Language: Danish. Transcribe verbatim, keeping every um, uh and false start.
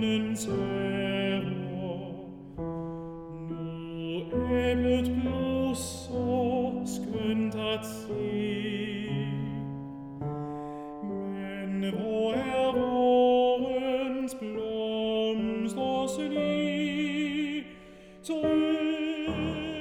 månens terror. Nu æblet blåser skønt at se, men hvor er vårens blomsters sne? Trøst